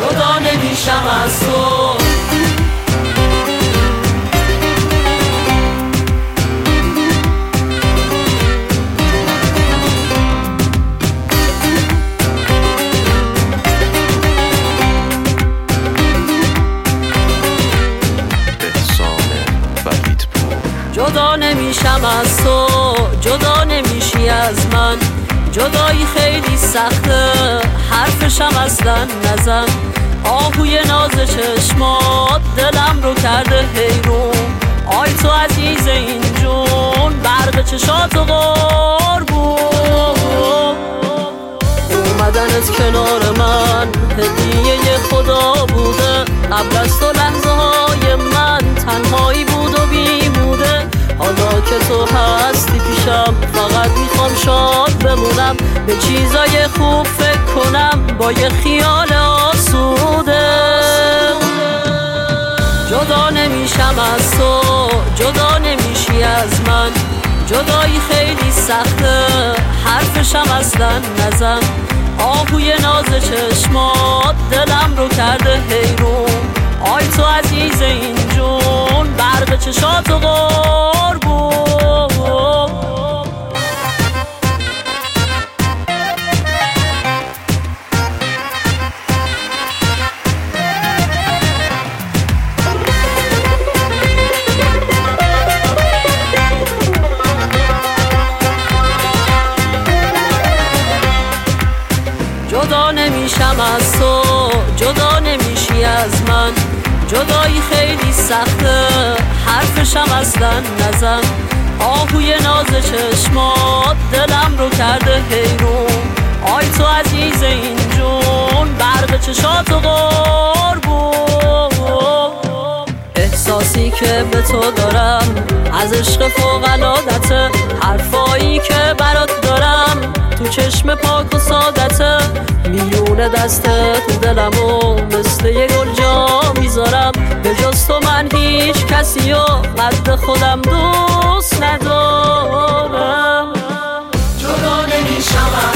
جدا نمیشم از تو. جدا نمیشم از تو، جدا نمیشی از من. جدایی خیلی سخته، حرفشم اصلا نزن. آهوی ناز چشمات دلم رو کرده حیرون. آی تو عزیز این جون، برق چشات و قربون. اومدنت کنار من هدیه خدا بوده. قبل از تو لحظه های من تنهایی بود و بیموده. حالا که تو هستی پیشم فقط میخوام شاد بمونم. به چیزای خوب فکر کنم با یه خیال آسوده. جدا نمیشم از تو، جدا نمیشی از من. جدایی خیلی سخته، حرفشم اصلا نزن. آهوی ناز چشمات دلم رو کرده حیرون. آی تو عزیز این جون، برق چشات و قربون. جدا نمیشم از تو، جدا نمیشی از من. جدایی خیلی سخته، حرفشم اصلا نزن. آهوی ناز چشمات دلم رو کرده حیرون. آی تو عزیز این جون، برق چشات و قربون. احساسی که به تو دارم از عشق فوق‌العادته. حرفایی که برات دارم تو چشم پاک و سادته. میون دستت دلمو مثل یه گل جا میذارم. به جز تو من هیچ کسی و قد خودم دوست ندارم. جدا نمیشم